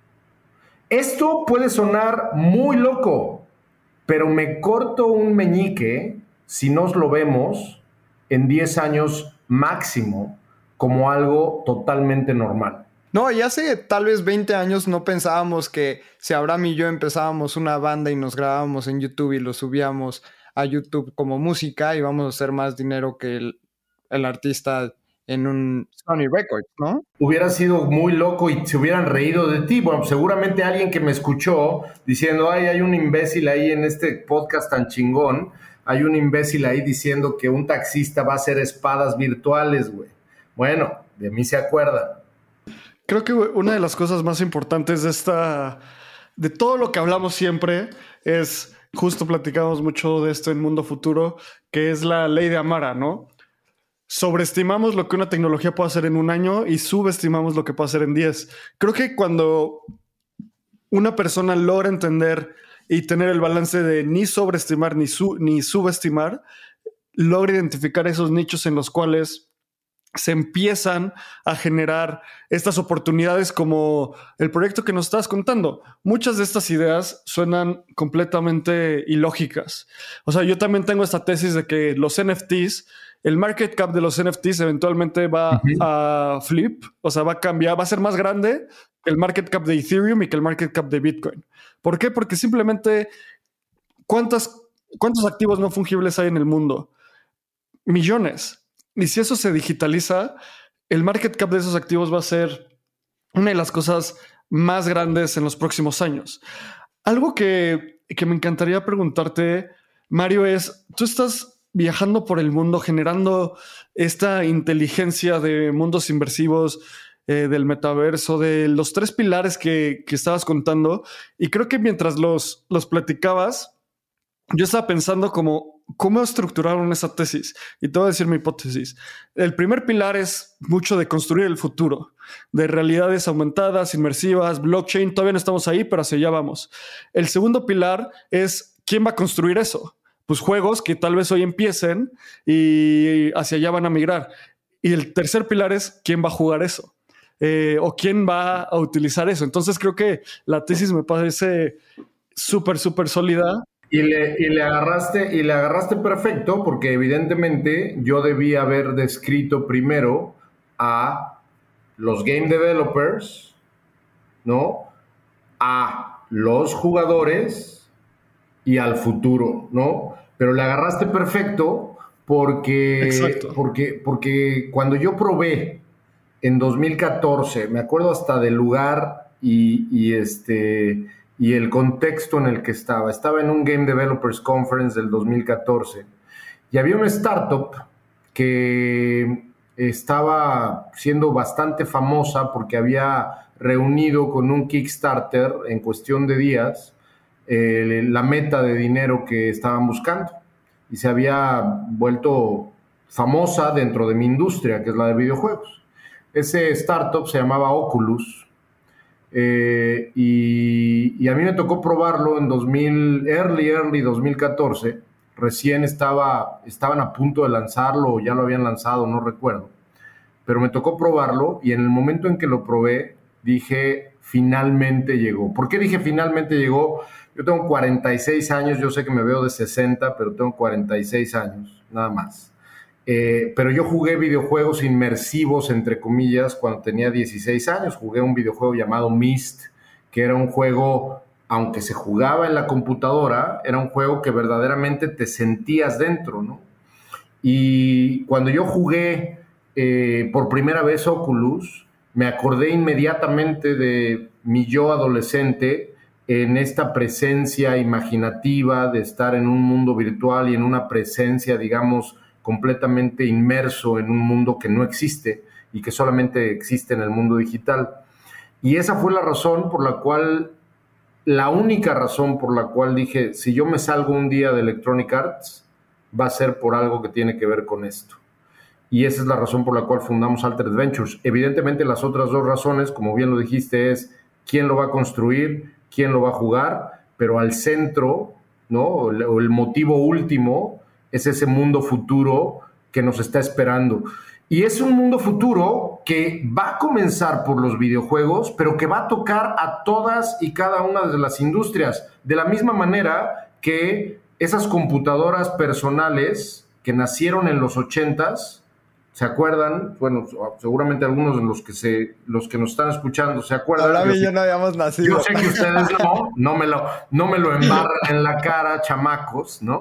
Esto puede sonar muy loco, pero me corto un meñique si nos lo vemos en 10 años máximo como algo totalmente normal. No, y hace tal vez 20 años no pensábamos que si Abraham y yo empezábamos una banda y nos grabábamos en YouTube y lo subíamos a YouTube como música, íbamos a hacer más dinero que el artista en un Sony Records, ¿no? Hubiera sido muy loco y se hubieran reído de ti. Bueno, seguramente alguien que me escuchó diciendo, ay, hay un imbécil ahí en este podcast tan chingón, hay un imbécil ahí diciendo que un taxista va a hacer espadas virtuales, güey. Bueno, de mí se acuerdan. Creo que una de las cosas más importantes de todo lo que hablamos siempre es, justo platicamos mucho de esto en Mundo Futuro, que es la ley de Amara, ¿no? Sobreestimamos lo que una tecnología puede hacer en un año y subestimamos lo que puede hacer en 10. Creo que cuando una persona logra entender y tener el balance de ni sobreestimar ni subestimar, logra identificar esos nichos en los cuales se empiezan a generar estas oportunidades como el proyecto que nos estás contando. Muchas de estas ideas suenan completamente ilógicas. O sea, yo también tengo esta tesis de que los NFTs, el market cap de los NFTs eventualmente va a flip, o sea, va a cambiar, va a ser más grande que el market cap de Ethereum y que el market cap de Bitcoin. ¿Por qué? Porque simplemente ¿cuántos activos no fungibles hay en el mundo? Millones. Y si eso se digitaliza, el market cap de esos activos va a ser una de las cosas más grandes en los próximos años. Algo que me encantaría preguntarte, Mario, es, tú estás viajando por el mundo generando esta inteligencia de mundos inmersivos, del metaverso, de los 3 pilares que estabas contando. Y creo que mientras los platicabas, yo estaba pensando como, ¿cómo estructuraron esa tesis? Y te voy a decir mi hipótesis. El primer pilar es mucho de construir el futuro, de realidades aumentadas, inmersivas, blockchain. Todavía no estamos ahí, pero hacia allá vamos. El segundo pilar es, ¿quién va a construir eso? Pues juegos que tal vez hoy empiecen y hacia allá van a migrar. Y el tercer pilar es, ¿quién va a jugar eso? O quién va a utilizar eso. Entonces creo que la tesis me parece súper, súper sólida. Y le agarraste perfecto, porque evidentemente yo debí haber descrito primero a los game developers, ¿no? A los jugadores y al futuro, ¿no? Pero le agarraste perfecto porque cuando yo probé en 2014, me acuerdo hasta del lugar y el contexto en el que estaba. Estaba en un Game Developers Conference del 2014 y había una startup que estaba siendo bastante famosa porque había reunido con un Kickstarter en cuestión de días la meta de dinero que estaban buscando y se había vuelto famosa dentro de mi industria, que es la de videojuegos. Ese startup se llamaba Oculus. Y a mí me tocó probarlo en early 2014. Recién estaban a punto de lanzarlo, o ya lo habían lanzado, no recuerdo. Pero me tocó probarlo y en el momento en que lo probé, dije, finalmente llegó. ¿Por qué dije finalmente llegó? Yo tengo 46 años, yo sé que me veo de 60, pero tengo 46 años, nada más. Pero yo jugué videojuegos inmersivos, entre comillas, cuando tenía 16 años. Jugué un videojuego llamado Myst, que era un juego, aunque se jugaba en la computadora, era un juego que verdaderamente te sentías dentro, ¿no? Y cuando yo jugué por primera vez Oculus, me acordé inmediatamente de mi yo adolescente en esta presencia imaginativa de estar en un mundo virtual y en una presencia, digamos, completamente inmerso en un mundo que no existe y que solamente existe en el mundo digital. Y esa fue la única razón por la cual dije, si yo me salgo un día de Electronic Arts, va a ser por algo que tiene que ver con esto. Y esa es la razón por la cual fundamos Altered Ventures. Evidentemente las otras 2 razones, como bien lo dijiste, es quién lo va a construir, quién lo va a jugar, pero al centro, ¿no? O el motivo último es ese mundo futuro que nos está esperando. Y es un mundo futuro que va a comenzar por los videojuegos, pero que va a tocar a todas y cada una de las industrias. De la misma manera que esas computadoras personales que nacieron en los 80s, ¿se acuerdan? Bueno, seguramente algunos de los que nos están escuchando se acuerdan. Ahora yo no habíamos nacido. Yo sé que ustedes no me lo embarran en la cara, chamacos, ¿no?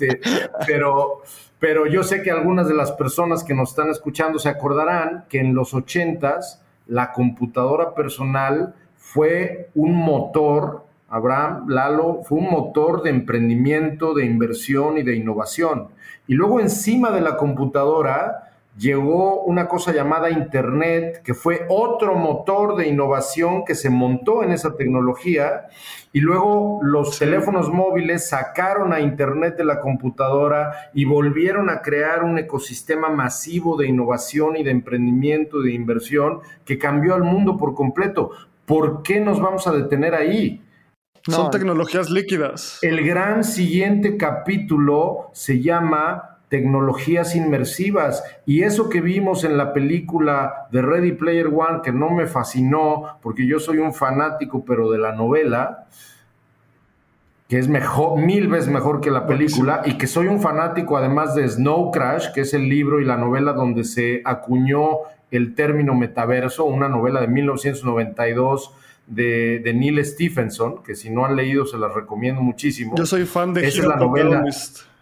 Pero yo sé que algunas de las personas que nos están escuchando se acordarán que en los 80s la computadora personal fue un motor, Abraham, Lalo, fue un motor de emprendimiento, de inversión y de innovación. Y luego encima de la computadora llegó una cosa llamada Internet, que fue otro motor de innovación que se montó en esa tecnología, y luego los teléfonos móviles sacaron a Internet de la computadora y volvieron a crear un ecosistema masivo de innovación y de emprendimiento, de inversión, que cambió al mundo por completo. ¿Por qué nos vamos a detener ahí? Son tecnologías líquidas. El gran siguiente capítulo se llama tecnologías inmersivas, y eso que vimos en la película de Ready Player One, que no me fascinó porque yo soy un fanático pero de la novela, que es mejor, 1000 veces mejor que la película, y que soy un fanático además de Snow Crash, que es el libro y la novela donde se acuñó el término metaverso, una novela de 1992 de Neil Stephenson, que si no han leído se las recomiendo muchísimo. Yo soy fan de Esa es la novela.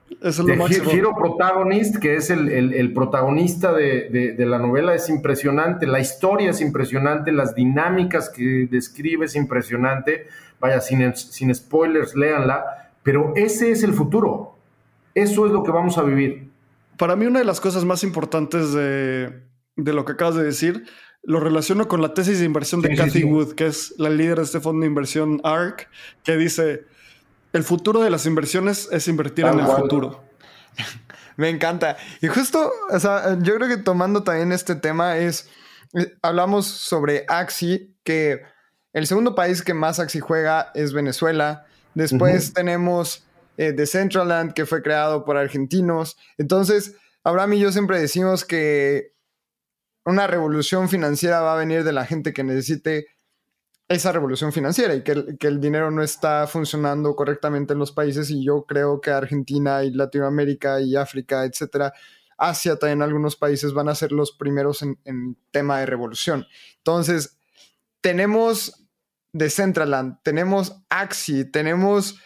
Eso es lo máximo. Hero Protagonist, que es el protagonista de la novela, es impresionante. La historia es impresionante, las dinámicas que describe es impresionante. Vaya, sin spoilers, léanla. Pero ese es el futuro. Eso es lo que vamos a vivir. Para mí, una de las cosas más importantes de lo que acabas de decir, lo relaciono con la tesis de inversión de Cathie Wood, que es la líder de este fondo de inversión ARK, que dice: el futuro de las inversiones es invertir en el futuro. Me encanta. Y justo, o sea, yo creo que tomando también este tema hablamos sobre Axie, que el segundo país que más Axie juega es Venezuela. Después tenemos Decentraland, que fue creado por argentinos. Entonces, Abraham y yo siempre decimos que una revolución financiera va a venir de la gente que necesite esa revolución financiera y que el dinero no está funcionando correctamente en los países, y yo creo que Argentina y Latinoamérica y África, etcétera, Asia también, algunos países van a ser los primeros en tema de revolución. Entonces, tenemos Decentraland, tenemos Axie, tenemos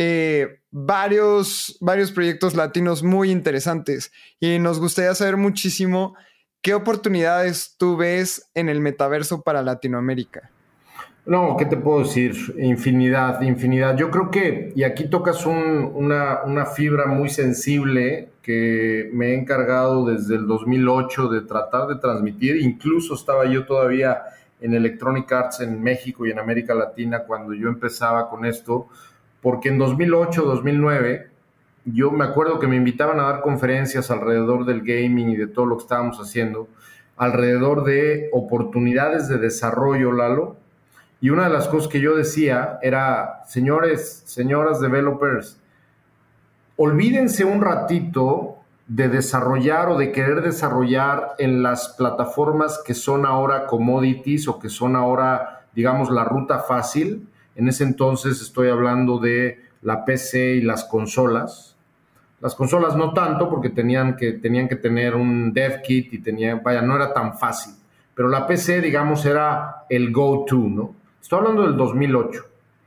varios proyectos latinos muy interesantes, y nos gustaría saber muchísimo qué oportunidades tú ves en el metaverso para Latinoamérica. No, ¿qué te puedo decir? Infinidad. Yo creo que, y aquí tocas una fibra muy sensible que me he encargado desde el 2008 de tratar de transmitir. Incluso estaba yo todavía en Electronic Arts en México y en América Latina cuando yo empezaba con esto, porque en 2008, 2009, yo me acuerdo que me invitaban a dar conferencias alrededor del gaming y de todo lo que estábamos haciendo, alrededor de oportunidades de desarrollo, Lalo. Y una de las cosas que yo decía era: señores, señoras developers, olvídense un ratito de desarrollar o de querer desarrollar en las plataformas que son ahora commodities o que son ahora, digamos, la ruta fácil. En ese entonces estoy hablando de la PC y las consolas. Las consolas no tanto, porque tenían que tener un dev kit y no era tan fácil. Pero la PC, digamos, era el go-to, ¿no? Estoy hablando del 2008.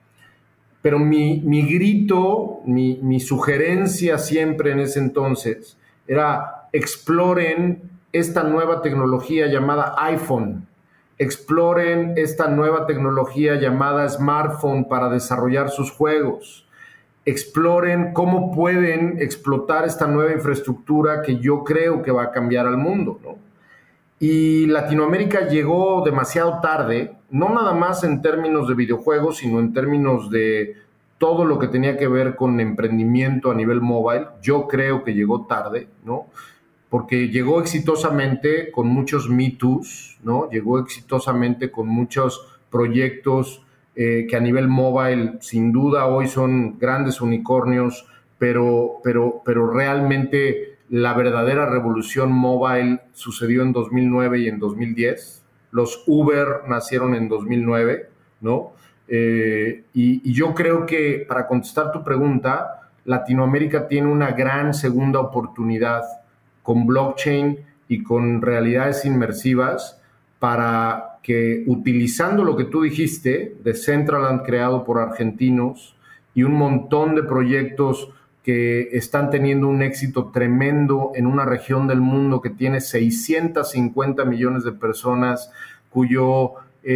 Pero mi grito, mi sugerencia siempre en ese entonces era: exploren esta nueva tecnología llamada iPhone. Exploren esta nueva tecnología llamada smartphone para desarrollar sus juegos. Exploren cómo pueden explotar esta nueva infraestructura que yo creo que va a cambiar al mundo, ¿no? Y Latinoamérica llegó demasiado tarde, no nada más en términos de videojuegos, sino en términos de todo lo que tenía que ver con emprendimiento a nivel mobile. Yo creo que llegó tarde, ¿no? Porque llegó exitosamente con muchos Me Too's, ¿no? Llegó exitosamente con muchos proyectos que a nivel mobile, sin duda, hoy son grandes unicornios, pero realmente la verdadera revolución mobile sucedió en 2009 y en 2010. Los Uber nacieron en 2009, ¿no? Y yo creo que, para contestar tu pregunta, Latinoamérica tiene una gran segunda oportunidad con blockchain y con realidades inmersivas para que, utilizando lo que tú dijiste, Decentraland creado por argentinos y un montón de proyectos que están teniendo un éxito tremendo en una región del mundo que tiene 650 millones de personas, cuyo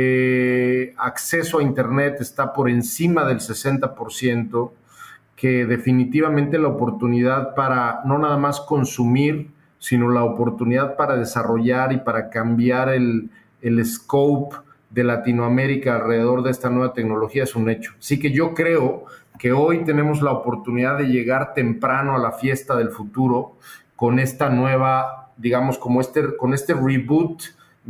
acceso a Internet está por encima del 60%, que definitivamente la oportunidad para no nada más consumir, sino la oportunidad para desarrollar y para cambiar el scope de Latinoamérica alrededor de esta nueva tecnología es un hecho. Así que yo creo que hoy tenemos la oportunidad de llegar temprano a la fiesta del futuro con esta nueva, digamos, con este reboot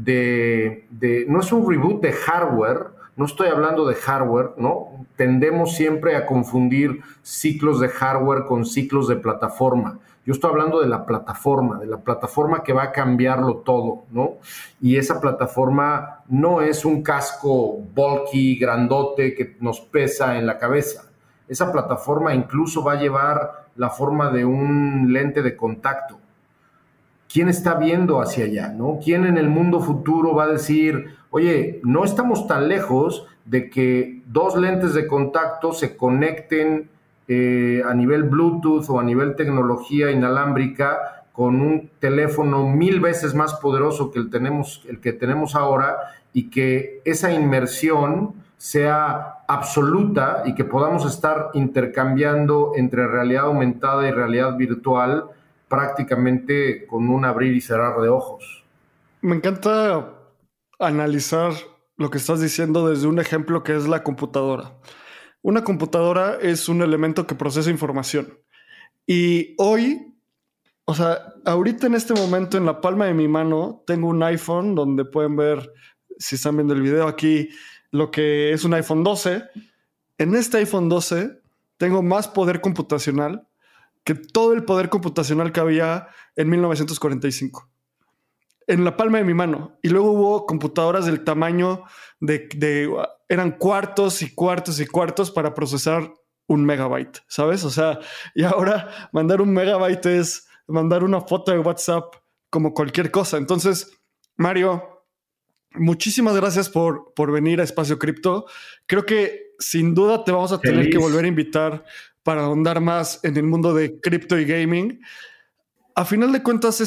no es un reboot de hardware, no estoy hablando de hardware, ¿no? Tendemos siempre a confundir ciclos de hardware con ciclos de plataforma. Yo estoy hablando de la plataforma que va a cambiarlo todo, ¿no? Y esa plataforma no es un casco bulky, grandote, que nos pesa en la cabeza. Esa plataforma incluso va a llevar la forma de un lente de contacto. ¿Quién está viendo hacia allá, no? ¿Quién en el mundo futuro va a decir: oye, no estamos tan lejos de que dos lentes de contacto se conecten a nivel Bluetooth o a nivel tecnología inalámbrica con un teléfono 1000 veces más poderoso que el que tenemos ahora, y que esa inmersión sea absoluta y que podamos estar intercambiando entre realidad aumentada y realidad virtual prácticamente con un abrir y cerrar de ojos. Me encanta analizar lo que estás diciendo desde un ejemplo que es la computadora. Una computadora es un elemento que procesa información. Y hoy, o sea, ahorita en este momento en la palma de mi mano tengo un iPhone donde pueden ver, si están viendo el video aquí, lo que es un iPhone 12. En este iPhone 12 tengo más poder computacional que todo el poder computacional que había en 1945. En la palma de mi mano. Y luego hubo computadoras del tamaño eran cuartos y cuartos y cuartos para procesar 1 MB, ¿sabes? O sea, y ahora mandar 1 MB es mandar una foto de WhatsApp como cualquier cosa. Entonces, Mario, muchísimas gracias por venir a Espacio Cripto. Creo que sin duda te vamos a tener que volver a invitar para ahondar más en el mundo de cripto y gaming. A final de cuentas,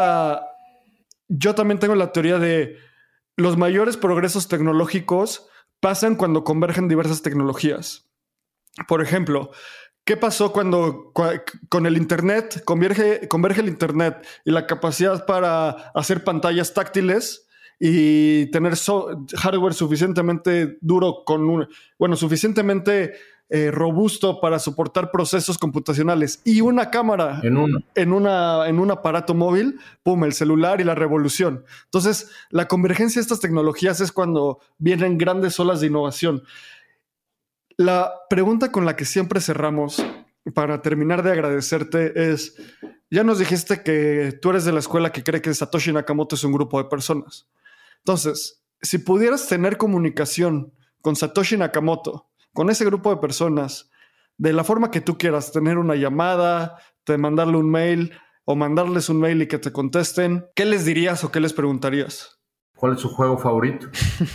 yo también tengo la teoría de los mayores progresos tecnológicos pasan cuando convergen diversas tecnologías. Por ejemplo, ¿qué pasó cuando con el Internet converge el Internet y la capacidad para hacer pantallas táctiles y tener hardware suficientemente duro suficientemente robusto para soportar procesos computacionales y una cámara en un aparato móvil? ¡Pum! El celular y la revolución. Entonces, la convergencia de estas tecnologías es cuando vienen grandes olas de innovación. La pregunta con la que siempre cerramos, para terminar de agradecerte, es: ya nos dijiste que tú eres de la escuela que cree que Satoshi Nakamoto es un grupo de personas. Entonces, si pudieras tener comunicación con Satoshi Nakamoto, con ese grupo de personas, de la forma que tú quieras, tener una llamada, mandarle un mail o mandarles un mail y que te contesten, ¿qué les dirías o qué les preguntarías? ¿Cuál es su juego favorito?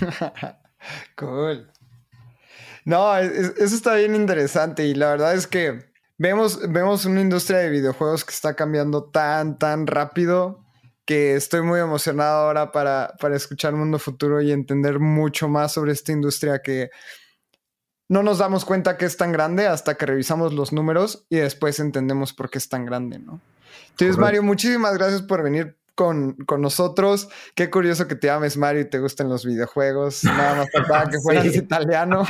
Cool. No, eso está bien interesante, y la verdad es que vemos una industria de videojuegos que está cambiando tan rápido que estoy muy emocionado ahora para escuchar Mundo Futuro y entender mucho más sobre esta industria que no nos damos cuenta que es tan grande hasta que revisamos los números y después entendemos por qué es tan grande, ¿no? Entonces, correcto. Mario, muchísimas gracias por venir con nosotros. Qué curioso que te llames Mario y te gusten los videojuegos. Nada más faltaba que fueras italiano.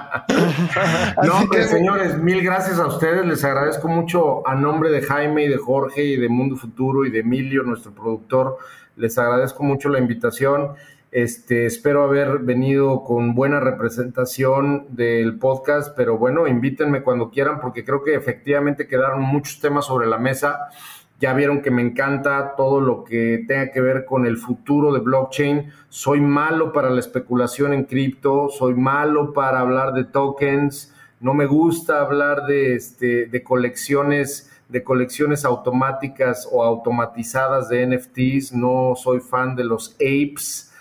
No, que, señores, mil gracias a ustedes. Les agradezco mucho a nombre de Jaime y de Jorge y de Mundo Futuro y de Emilio, nuestro productor. Les agradezco mucho la invitación. Espero haber venido con buena representación del podcast, pero bueno, invítenme cuando quieran, porque creo que efectivamente quedaron muchos temas sobre la mesa. Ya vieron que me encanta todo lo que tenga que ver con el futuro de blockchain. Soy malo para la especulación en cripto, soy malo para hablar de tokens, no me gusta hablar de colecciones automáticas o automatizadas de NFTs, no soy fan de los apes,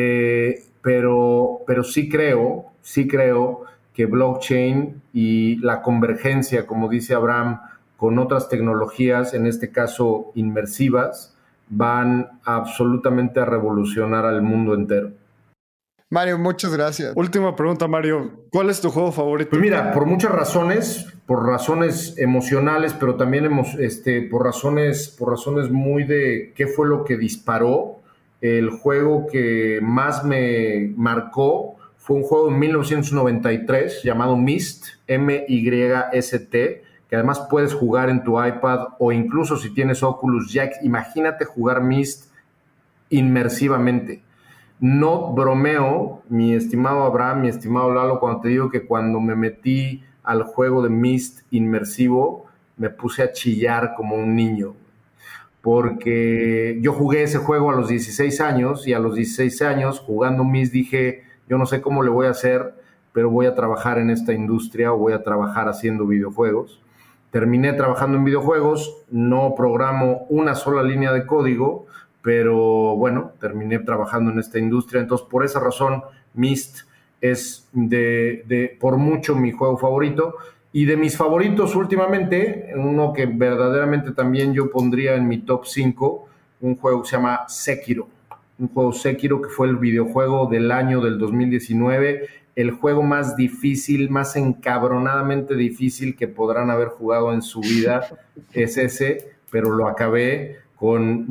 pero sí creo que blockchain y la convergencia, como dice Abraham, con otras tecnologías, en este caso inmersivas, van absolutamente a revolucionar al mundo entero. Mario, muchas gracias. Última pregunta, Mario. ¿Cuál es tu juego favorito? Pues mira, por muchas razones, por razones emocionales, pero también por razones muy de qué fue lo que disparó. El juego que más me marcó fue un juego en 1993 llamado Myst, M-Y-S-T, que además puedes jugar en tu iPad o incluso si tienes Oculus, ya imagínate jugar Myst inmersivamente. No bromeo, mi estimado Abraham, mi estimado Lalo, cuando te digo que cuando me metí al juego de Myst inmersivo, me puse a chillar como un niño. Porque yo jugué ese juego a los 16 años y a los 16 años jugando Myst dije, yo no sé cómo le voy a hacer, pero voy a trabajar en esta industria o voy a trabajar haciendo videojuegos. Terminé trabajando en videojuegos, no programo una sola línea de código, pero bueno, terminé trabajando en esta industria. Entonces, por esa razón, Myst es por mucho mi juego favorito. Y de mis favoritos últimamente, uno que verdaderamente también yo pondría en mi top 5, un juego que se llama Sekiro. Un juego Sekiro que fue el videojuego del año del 2019, el juego más difícil, más encabronadamente difícil que podrán haber jugado en su vida es ese, pero lo acabé con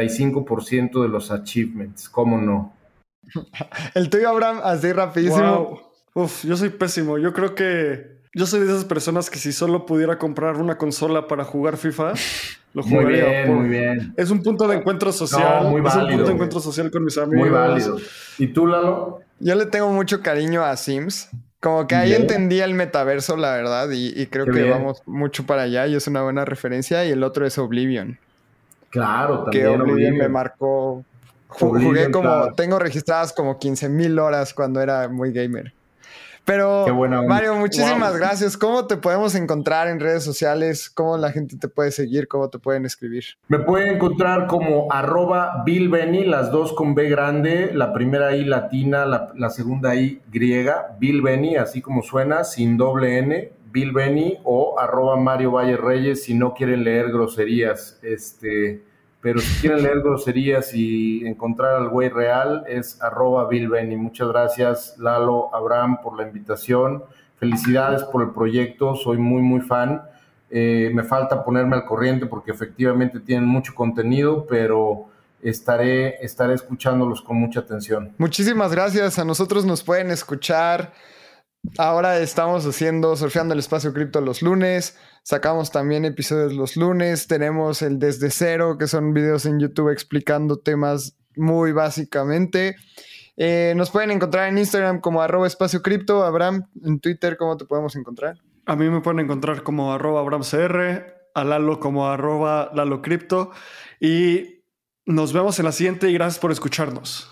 95% de los achievements, ¿cómo no? El tuyo, Abraham, así rapidísimo. Wow. Uf, yo soy pésimo. Yo creo que yo soy de esas personas que si solo pudiera comprar una consola para jugar FIFA, lo jugaría. Muy bien. Es un punto de encuentro social. No, muy válido. Es un punto de encuentro social con mis amigos. Muy válido. ¿Y tú, Lalo? Yo le tengo mucho cariño a Sims. Como que ahí entendí el metaverso, la verdad, y creo que vamos mucho para allá y es una buena referencia. Y el otro es Oblivion. Claro, también. Que Oblivion me marcó. Jugué como... Claro. Tengo registradas como 15,000 horas cuando era muy gamer. Pero, Mario, muchísimas gracias. ¿Cómo te podemos encontrar en redes sociales? ¿Cómo la gente te puede seguir? ¿Cómo te pueden escribir? Me pueden encontrar como @BillBenny, las dos con B grande, la primera I latina, la segunda I griega, BillBenny, así como suena, sin doble N, BillBenny, o @Mario Valle Reyes si no quieren leer groserías. Pero si quieren leer groserías y encontrar al güey real, es @BillBenny. Muchas gracias, Lalo, Abraham, por la invitación. Felicidades por el proyecto, soy muy, muy fan. Me falta ponerme al corriente porque efectivamente tienen mucho contenido, pero estaré escuchándolos con mucha atención. Muchísimas gracias. A nosotros nos pueden escuchar. Ahora estamos haciendo Surfeando el Espacio Cripto los lunes. Sacamos también episodios los lunes. Tenemos el Desde Cero, que son videos en YouTube explicando temas muy básicamente. Nos pueden encontrar en Instagram como @Espacio Cripto. Abraham, en Twitter, ¿cómo te podemos encontrar? A mí me pueden encontrar como @AbrahamCR, a Lalo como @LaloCrypto. Y nos vemos en la siguiente y gracias por escucharnos.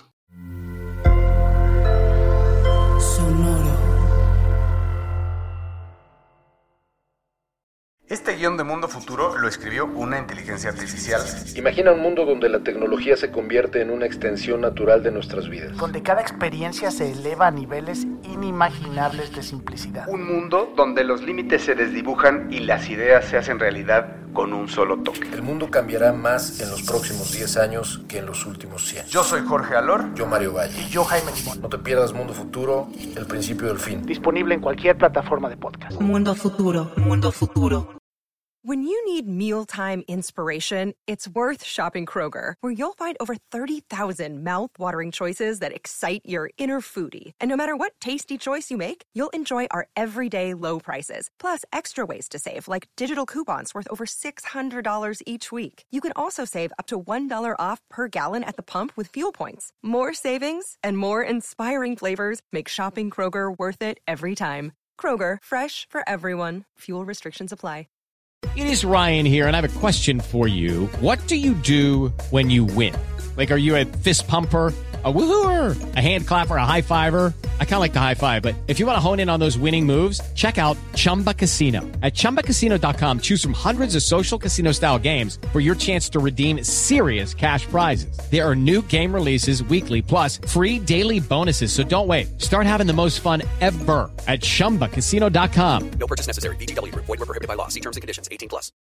Este guión de Mundo Futuro lo escribió una inteligencia artificial. Imagina un mundo donde la tecnología se convierte en una extensión natural de nuestras vidas. Donde cada experiencia se eleva a niveles inimaginables de simplicidad. Un mundo donde los límites se desdibujan y las ideas se hacen realidad con un solo toque. El mundo cambiará más en los próximos 10 años que en los últimos 100. Yo soy Jorge Alor. Yo, Mario Valle. Y yo, Jaime Limón. No te pierdas Mundo Futuro, el principio del fin. Disponible en cualquier plataforma de podcast. Mundo Futuro. Mundo Futuro. When you need mealtime inspiration, it's worth shopping Kroger, where you'll find over 30,000 mouth-watering choices that excite your inner foodie. And no matter what tasty choice you make, you'll enjoy our everyday low prices, plus extra ways to save, like digital coupons worth over $600 each week. You can also save up to $1 off per gallon at the pump with fuel points. More savings and more inspiring flavors make shopping Kroger worth it every time. Kroger, fresh for everyone. Fuel restrictions apply. It is Ryan here, and I have a question for you. What do you do when you win? Like, are you a fist pumper, a woohooer, a hand clapper, a high fiver? I kind of like the high five, but if you want to hone in on those winning moves, check out Chumba Casino. At ChumbaCasino.com, choose from hundreds of social casino-style games for your chance to redeem serious cash prizes. There are new game releases weekly, plus free daily bonuses, so don't wait. Start having the most fun ever at ChumbaCasino.com. No purchase necessary. VGW. Void where prohibited by law. See terms and conditions. 18+.